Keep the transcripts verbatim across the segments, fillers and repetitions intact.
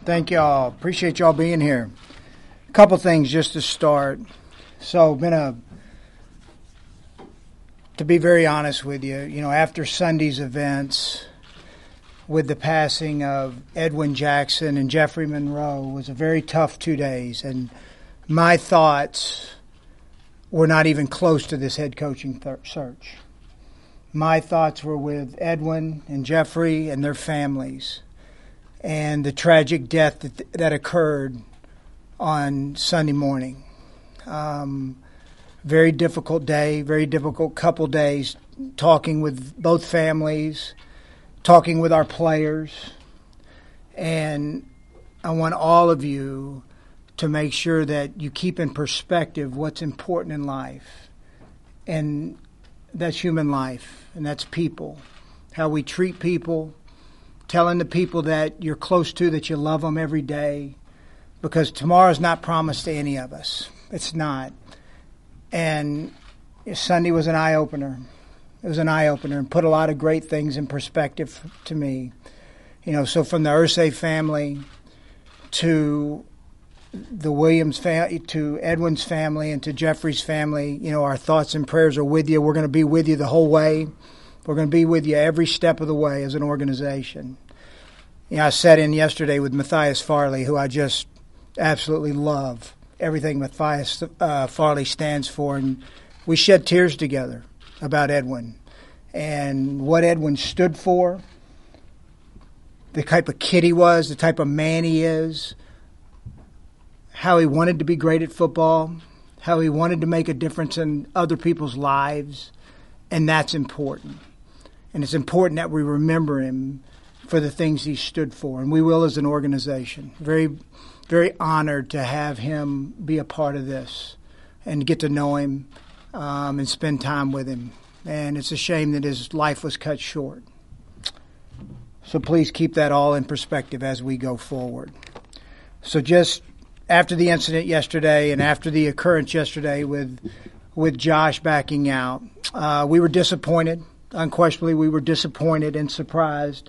Thank y'all. Appreciate y'all being here. A couple things just to start. So, been a to be very honest with you, you know, after Sunday's events with the passing of Edwin Jackson and Jeffrey Monroe was a very tough two days, and my thoughts were not even close to this head coaching th- search. My thoughts were with Edwin and Jeffrey and their families and the tragic death that, that occurred on Sunday morning. Um, very difficult day, very difficult couple days, talking with both families, talking with our players. And I want all of you to make sure that you keep in perspective what's important in life. And that's human life, and that's people, how we treat people, telling the people that you're close to that you love them every day, because tomorrow's not promised to any of us. It's not. And Sunday was an eye-opener. It was an eye-opener and put a lot of great things in perspective to me. You know, so from the Irsay family to the Williams family, to Edwin's family, and to Jeffrey's family, you know, our thoughts and prayers are with you. We're going to be with you the whole way. We're going to be with you every step of the way as an organization. You know, I sat in yesterday with Matthias Farley, who I just absolutely love. Everything Matthias uh, Farley stands for, and we shed tears together about Edwin and what Edwin stood for, the type of kid he was, the type of man he is, how he wanted to be great at football, how he wanted to make a difference in other people's lives, and that's important. And it's important that we remember him for the things he stood for, and we will as an organization. Very, very honored to have him be a part of this and get to know him um, and spend time with him. And it's a shame that his life was cut short. So please keep that all in perspective as we go forward. So just after the incident yesterday and after the occurrence yesterday with with Josh backing out, uh, we were disappointed. Unquestionably, we were disappointed and surprised.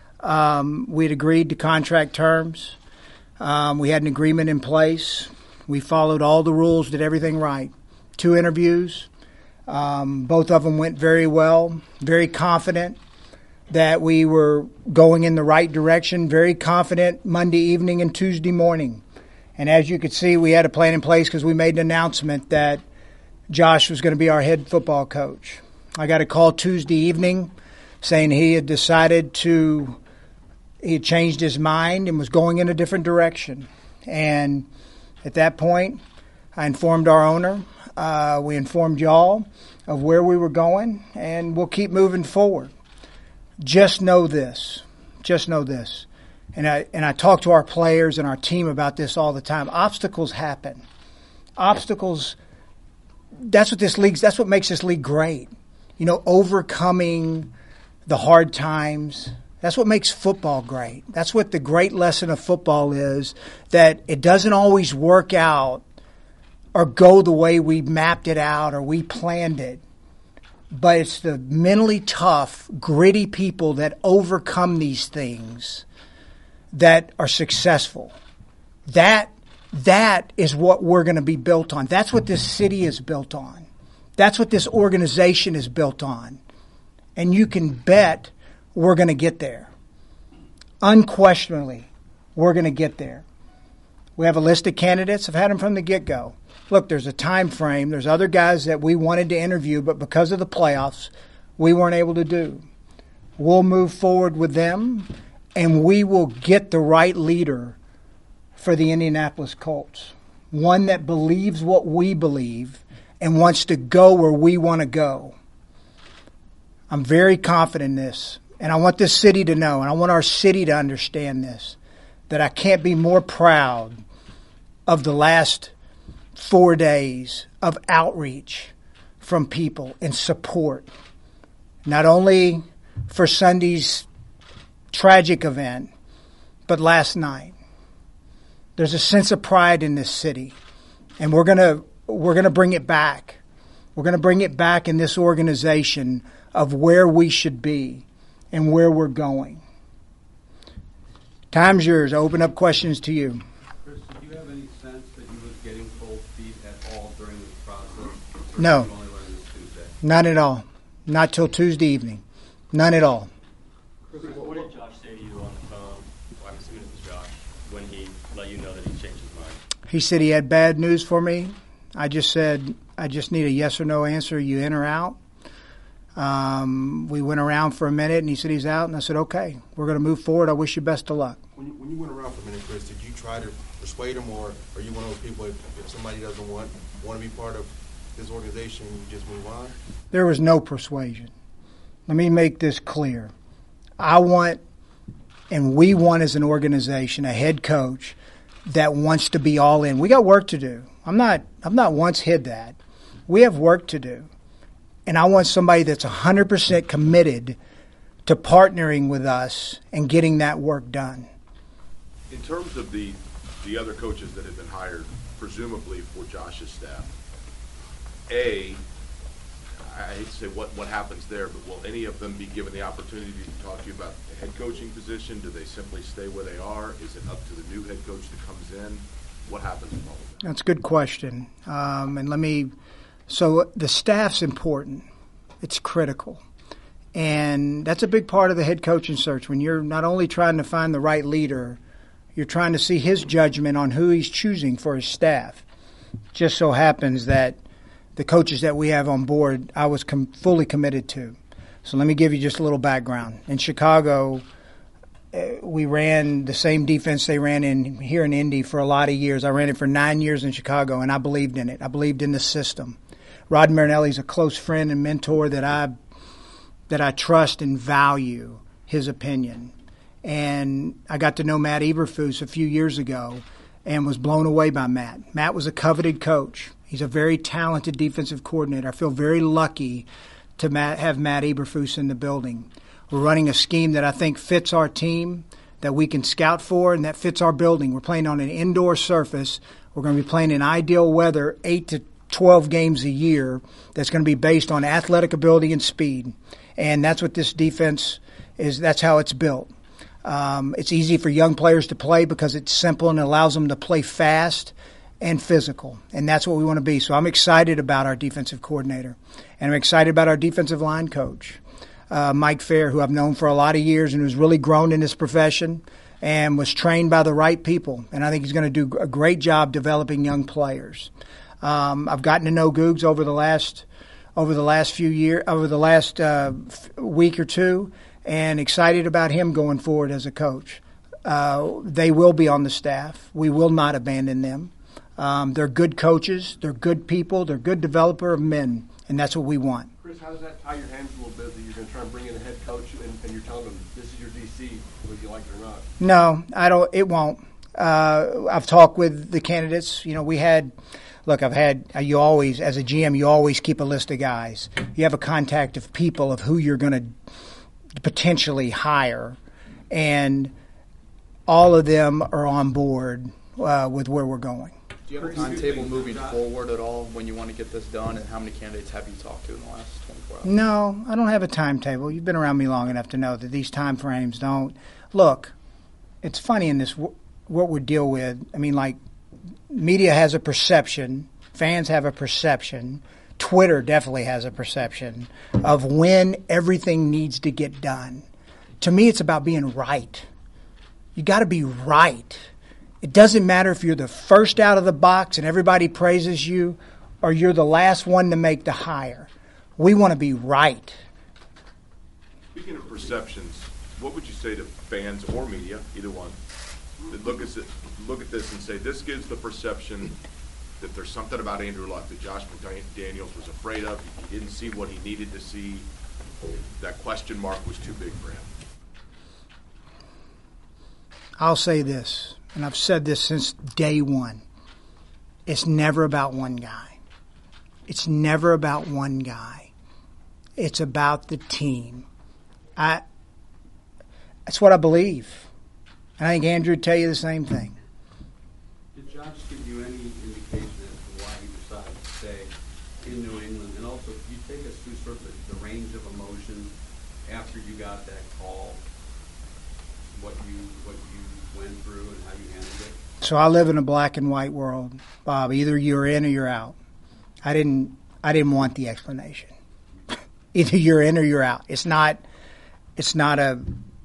Um, we had agreed to contract terms. Um, we had an agreement in place. We followed all the rules, did everything right. Two interviews. Um, both of them went very well, very confident that we were going in the right direction, very confident Monday evening and Tuesday morning. And as you could see, we had a plan in place because we made an announcement that Josh was going to be our head football coach. I got a call Tuesday evening saying he had decided to, he had changed his mind and was going in a different direction. And at that point, I informed our owner. Uh, we informed y'all of where we were going, and we'll keep moving forward. Just know this. Just know this. And I and I talk to our players and our team about this all the time. Obstacles happen. Obstacles, that's what this league's, that's what makes this league great. You know, overcoming the hard times. That's what makes football great. That's what the great lesson of football is, that it doesn't always work out or go the way we mapped it out or we planned it. But it's the mentally tough, gritty people that overcome these things that are successful. That that is what we're going to be built on. That's what this city is built on. That's what this organization is built on. And you can bet we're going to get there. Unquestionably, we're going to get there. We have a list of candidates. I've had them from the get-go. Look, there's a time frame. There's other guys that we wanted to interview, but because of the playoffs, we weren't able to do. We'll move forward with them, and we will get the right leader for the Indianapolis Colts, one that believes what we believe and wants to go where we want to go. I'm very confident in this, and I want this city to know, and I want our city to understand this, that I can't be more proud of the last four days of outreach from people and support, not only for Sunday's tragic event, but last night. There's a sense of pride in this city, and we're gonna we're gonna bring it back. We're gonna bring it back in this organization of where we should be and where we're going. Time's yours. I open up questions to you. Chris, did you have any sense that you was getting cold feet at all during this process? Or No. did you only learn this Tuesday? Not at all. Not till Tuesday evening. None at all. Chris, what did Josh say to you on the phone? Well, I'm assuming it was Josh, when he let you know that he changed his mind. He said he had bad news for me. I just said, I just need a yes or no answer. You in or out? Um, we went around for a minute, and he said he's out. And I said, okay, we're going to move forward. I wish you best of luck. When you, when you went around for a minute, Chris, did you try to persuade him, or are you one of those people, if, if somebody doesn't want want to be part of this organization, you just move on? There was no persuasion. Let me make this clear. I want, and we want as an organization, a head coach that wants to be all in. We got work to do. I'm not, I've not once hid that. We have work to do. And I want somebody that's one hundred percent committed to partnering with us and getting that work done. In terms of the the other coaches that have been hired, presumably for Josh's staff, A, I hate to say what, what happens there, but will any of them be given the opportunity to talk to you about the head coaching position? Do they simply stay where they are? Is it up to the new head coach that comes in? What happens with all of that? That's a good question. Um, and let me, so the staff's important. It's critical. And that's a big part of the head coaching search. When you're not only trying to find the right leader, you're trying to see his judgment on who he's choosing for his staff. Just so happens that the coaches that we have on board, I was com- fully committed to. So let me give you just a little background. In Chicago, uh, we ran the same defense they ran in here in Indy for a lot of years. I ran it for nine years in Chicago, and I believed in it. I believed in the system. Rod Marinelli's a close friend and mentor that I that I trust and value his opinion. And I got to know Matt Eberflus a few years ago and was blown away by Matt. Matt was a coveted coach. He's a very talented defensive coordinator. I feel very lucky to Matt, have Matt Eberflus in the building. We're running a scheme that I think fits our team, that we can scout for, and that fits our building. We're playing on an indoor surface. We're going to be playing in ideal weather, eight to twelve games a year, that's going to be based on athletic ability and speed. And that's what this defense is. That's how it's built. Um, it's easy for young players to play because it's simple and allows them to play fast and physical. And that's what we want to be. So I'm excited about our defensive coordinator. And I'm excited about our defensive line coach, uh, Mike Fair, who I've known for a lot of years and who's really grown in this profession and was trained by the right people. And I think he's going to do a great job developing young players. Um, I've gotten to know Googs over the last over the last few years, over the last uh, week or two, and excited about him going forward as a coach. Uh, they will be on the staff. We will not abandon them. Um, they're good coaches. They're good people. They're good developer of men, and that's what we want. Chris, how does that tie your hands a little bit that you're going to try and bring in a head coach and, and you're telling them this is your D C, whether you like it or not? No, I don't. It won't. Uh, I've talked with the candidates. You know, we had – look, I've had – you always – as a G M, you always keep a list of guys. You have a contact of people of who you're going to potentially hire, and all of them are on board uh, with where we're going. Do you have a timetable moving forward at all when you want to get this done, and how many candidates have you talked to in the last twenty-four hours? No, I don't have a timetable. You've been around me long enough to know that these time frames don't. Look, it's funny in this what we deal with. I mean, like, media has a perception, fans have a perception, Twitter definitely has a perception of when everything needs to get done. To me, it's about being right. You got to be right. It doesn't matter if you're the first out of the box and everybody praises you, or you're the last one to make the hire. We want to be right. Speaking of perceptions, what would you say to fans or media, either one, that look at it, look at this and say this gives the perception that there's something about Andrew Luck that Josh McDaniels was afraid of. He didn't see what he needed to see. That question mark was too big for him. I'll say this, and I've said this since day one. It's never about one guy. It's never about one guy. It's about the team. I. That's what I believe. And I think Andrew would tell you the same thing. Did Josh give you any indication as to why he decided to stay in New England? And also, could you take us through sort of the, the range of emotion after you got that call? What you what you went through and how you handled it? So I live in a black and white world, Bob. Either you're in or you're out. I didn't. I didn't want the explanation. Either you're in or you're out. It's not. It's not a.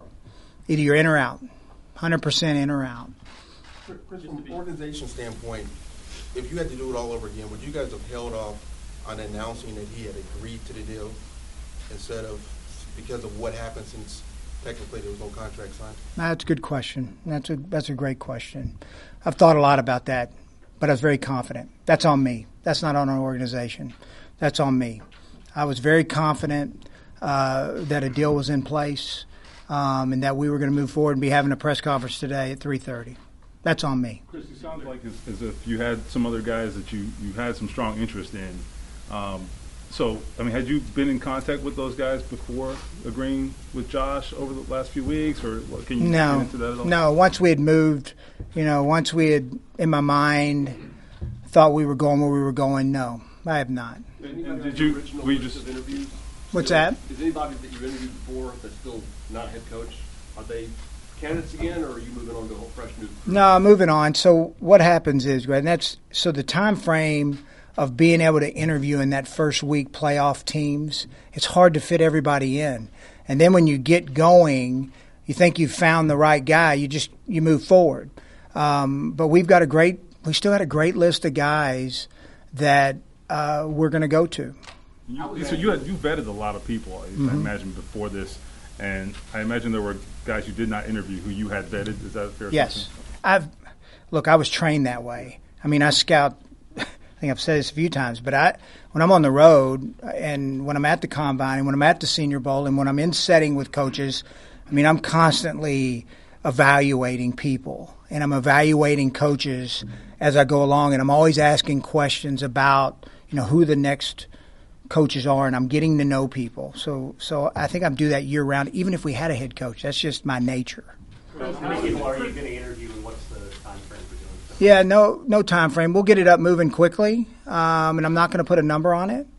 Either you're in or out. one hundred percent in or out. Chris, from an organization standpoint, if you had to do it all over again, would you guys have held off on announcing that he had agreed to the deal instead of because of what happened since technically there was no contract signed? That's a good question. That's a that's a great question. I've thought a lot about that, but I was very confident. That's on me. That's not on our organization. That's on me. I was very confident uh, that a deal was in place um, and that we were going to move forward and be having a press conference today at three thirty. That's on me. Chris, it sounds like as, as if you had some other guys that you, you had some strong interest in. Um, so, I mean, had you been in contact with those guys before agreeing with Josh over the last few weeks, or what, can you no, get into that at all? No, once we had moved, you know, once we had, in my mind, thought we were going where we were going, no, I have not. And, and did you, were you just, interviews? What's still, that? Is anybody that you've interviewed before that's still not a head coach, are they candidates again, or are you moving on to a whole fresh new crew? No, moving on. So what happens is, Greg, and that's so the time frame of being able to interview in that first week playoff teams, it's hard to fit everybody in. And then when you get going, you think you've found the right guy, you just you move forward. Um, but we've got a great, we still had a great list of guys that uh, we're going to go to. you, so you had you vetted a lot of people, I Mm-hmm. imagine, before this, and I imagine there were guys you did not interview who you had vetted. Is that a fair Yes, assumption? I've look. I was trained that way. I mean, I scout. I think I've said this a few times, but I when I'm on the road and when I'm at the combine and when I'm at the Senior Bowl and when I'm in setting with coaches, I mean, I'm constantly evaluating people and I'm evaluating coaches as I go along, and I'm always asking questions about you know who the next coaches are, and I'm getting to know people. So, so I think I do that year round, even if we had a head coach. That's just my nature. How many people are you going to interview, and what's the time frame for doing so? Yeah, no, no time frame. We'll get it up moving quickly, um, and I'm not going to put a number on it,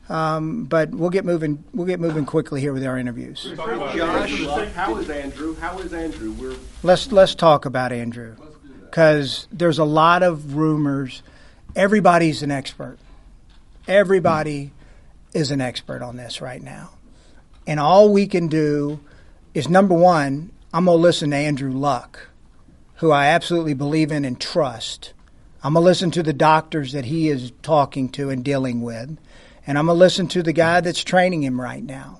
um, but we'll get moving. We'll get moving quickly here with our interviews. Josh, how is Andrew? How is Andrew? We're Let's let's talk about Andrew, because there's a lot of rumors. Everybody's an expert. Everybody is an expert on this right now. And all we can do is, number one, I'm going to listen to Andrew Luck, who I absolutely believe in and trust. I'm going to listen to the doctors that he is talking to and dealing with. And I'm going to listen to the guy that's training him right now.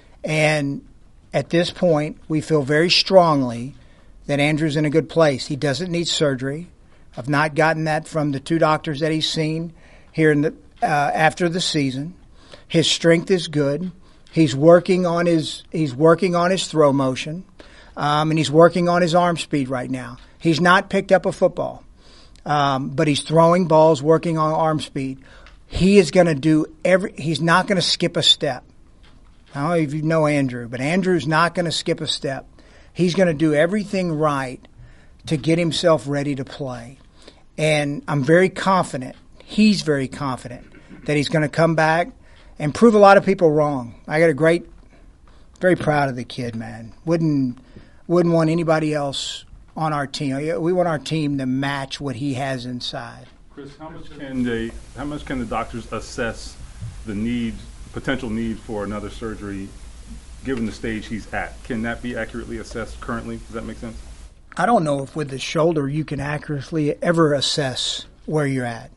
And at this point, we feel very strongly that Andrew's in a good place. He doesn't need surgery. I've not gotten that from the two doctors that he's seen here in the uh, after the season. His strength is good. He's working on his he's working on his throw motion, um, and he's working on his arm speed right now. He's not picked up a football, um, but he's throwing balls, working on arm speed. He is going to do every. He's not going to skip a step. I don't know if you know Andrew, but Andrew's not going to skip a step. He's going to do everything right to get himself ready to play, and I'm very confident. He's very confident that he's going to come back and prove a lot of people wrong. I got a great, very proud of the kid, man. Wouldn't wouldn't want anybody else on our team. We want our team to match what he has inside. Chris, how much can they? How much can the doctors assess the need, potential need for another surgery, given the stage he's at? Can that be accurately assessed currently? Does that make sense? I don't know if with the shoulder you can accurately ever assess where you're at.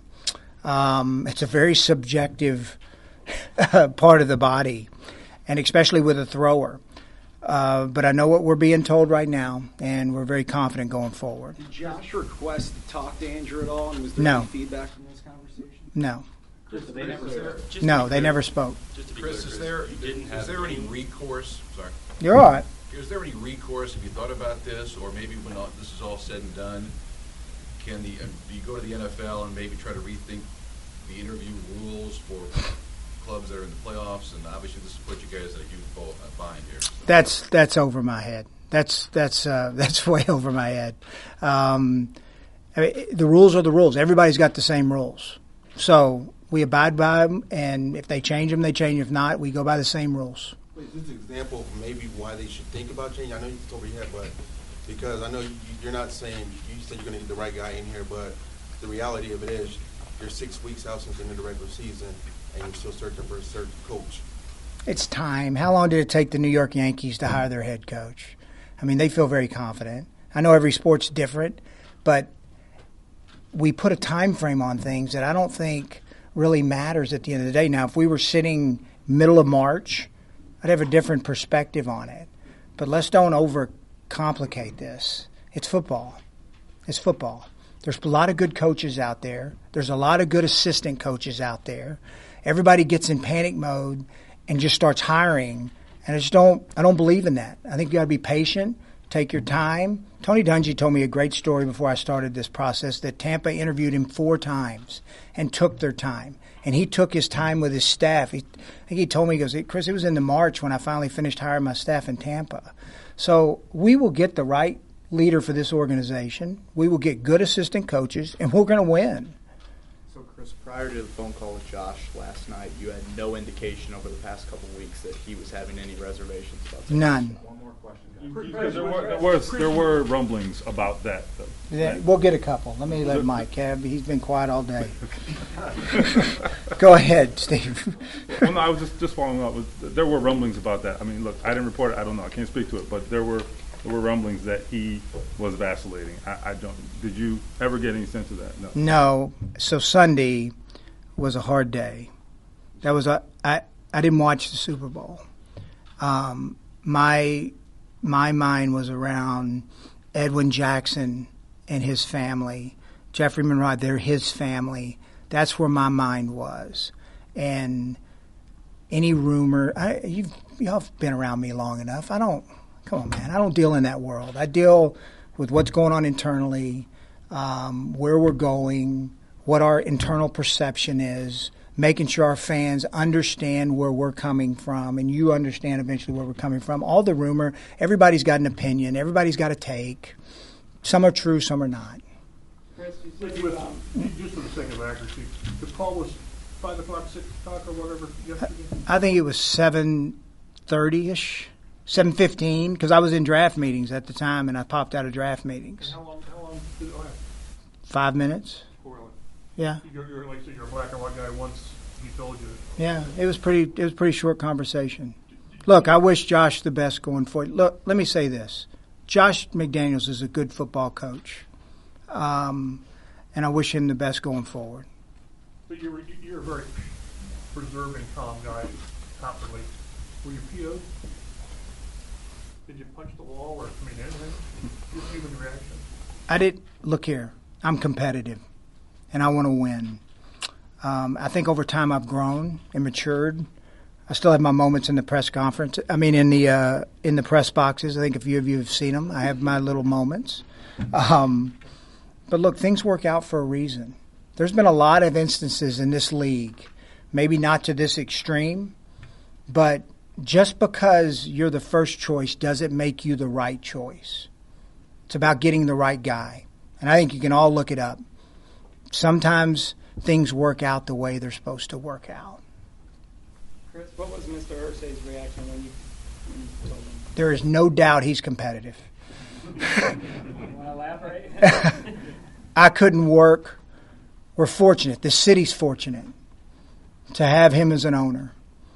Um, it's a very subjective part of the body, and especially with a thrower. Uh, but I know what we're being told right now, and we're very confident going forward. Did Josh request to talk to Andrew at all, and was there No. any feedback from those conversations? No. Just, they never, just to No, be they clear- never spoke. Just to be Chris, clear, is there, you didn't is have there any any- recourse, sorry, You're all right. is there any recourse, have you thought about this, or maybe when all, this is all said and done, can the, uh, do you go to the N F L and maybe try to rethink the interview rules for clubs that are in the playoffs, and obviously this has put you guys in a huge bo- uh, bind here. That's that's over my head. That's that's uh, that's way over my head. Um, I mean, the rules are the rules. Everybody's got the same rules, so we abide by them. And if they change them, they change. If not, we go by the same rules. Is this an example of maybe why they should think about changing? I know you told me you had, but Because I know you, you're not saying, you said you're going to get the right guy in here, but the reality of it is you're six weeks out since the end of the regular season, and you're still searching for a certain coach. It's time. How long did it take the New York Yankees to hire their head coach? I mean, they feel very confident. I know every sport's different, but we put a time frame on things that I don't think really matters at the end of the day. Now, if we were sitting middle of March, I'd have a different perspective on it. But let's don't overcomplicate this. It's football. It's football. There's a lot of good coaches out there. There's a lot of good assistant coaches out there. Everybody gets in panic mode and just starts hiring. And I just don't I don't believe in that. I think you got to be patient, take your time. Tony Dungy told me a great story before I started this process that Tampa interviewed him four times and took their time. And he took his time with his staff. He, I think he told me, he goes, Chris, it was in the March when I finally finished hiring my staff in Tampa. So we will get the right leader for this organization. We will get good assistant coaches, and we're going to win. So, Chris, prior to the phone call with Josh last night, you had no indication over the past couple of weeks that he was having any reservations about that? None. One more question. Because there were, there was, there were rumblings about that, though. Yeah, we'll get a couple. Let me let Mike have. He's been quiet all day. Go ahead, Steve. Well, no, I was just, just following up. With, there were rumblings about that. I mean, look, I didn't report it. I don't know. I can't speak to it. But there were there were rumblings that he was vacillating. I, I don't. Did you ever get any sense of that? No. No. So Sunday was a hard day. That was a. I I didn't watch the Super Bowl. Um, my my mind was around Edwin Jackson and his family, Jeffrey Monroe. They're his family. That's where my mind was, and any rumor. I, you've y'all have been around me long enough. I don't. Come on, man. I don't deal in that world. I deal with what's going on internally, um, where we're going, what our internal perception is, making sure our fans understand where we're coming from, and you understand eventually where we're coming from. All the rumor, everybody's got an opinion. Everybody's got a take. Some are true, some are not. Chris, you said you, um, just for the sake of accuracy, the call was five o'clock, six o'clock, or whatever yesterday? I think it was seven thirty-ish, seven fifteen, because I was in draft meetings at the time, and I popped out of draft meetings. And how long, how long did it last? Five minutes. Really? Yeah. You're, you're like, so you're a black and white guy once he told you. Yeah, it was pretty. It was a pretty short conversation. Look, I wish Josh the best going forward. Look, let me say this: Josh McDaniels is a good football coach, um, and I wish him the best going forward. But you're you're a very preserved and calm guy, outwardly. Were you P O'd? Did you punch the wall, or I mean anything? Your human reaction. I did. Look here, I'm competitive, and I want to win. Um, I think over time I've grown and matured. I still have my moments in the press conference. I mean, in the uh, in the press boxes. I think a few of you have seen them. I have my little moments. Um, but look, things work out for a reason. There's been a lot of instances in this league, maybe not to this extreme, but just because you're the first choice doesn't make you the right choice. It's about getting the right guy. And I think you can all look it up. Sometimes things work out the way they're supposed to work out. Chris, what was Mister Irsay's reaction when you, when you told him? There is no doubt he's competitive. You want to elaborate? I couldn't work. We're fortunate. The city's fortunate to have him as an owner.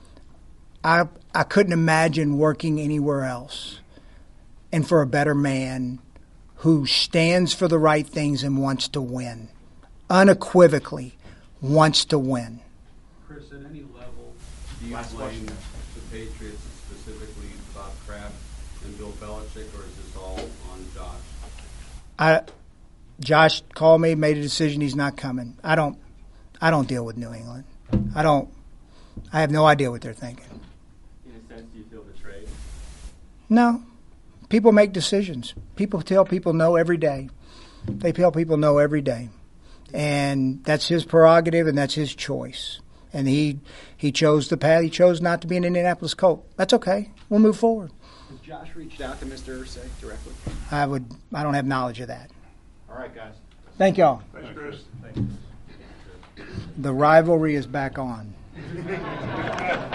I I couldn't imagine working anywhere else. And for a better man who stands for the right things and wants to win. Unequivocally wants to win. Chris, at any level, do you blame the Patriots, specifically Bob Kraft and Bill Belichick, or is this all on Josh? I, Josh called me, made a decision he's not coming. I don't, I don't deal with New England. I don't. I have no idea what they're thinking. In a sense, do you feel betrayed? No. People make decisions. People tell people no every day. They tell people no every day. And that's his prerogative, and that's his choice. And he he chose the path. He chose not to be an Indianapolis Colt. That's okay. We'll move forward. Has Josh reached out to Mister Irsay directly? I would. I don't have knowledge of that. All right, guys. Thank y'all. Thanks, Chris. The rivalry is back on.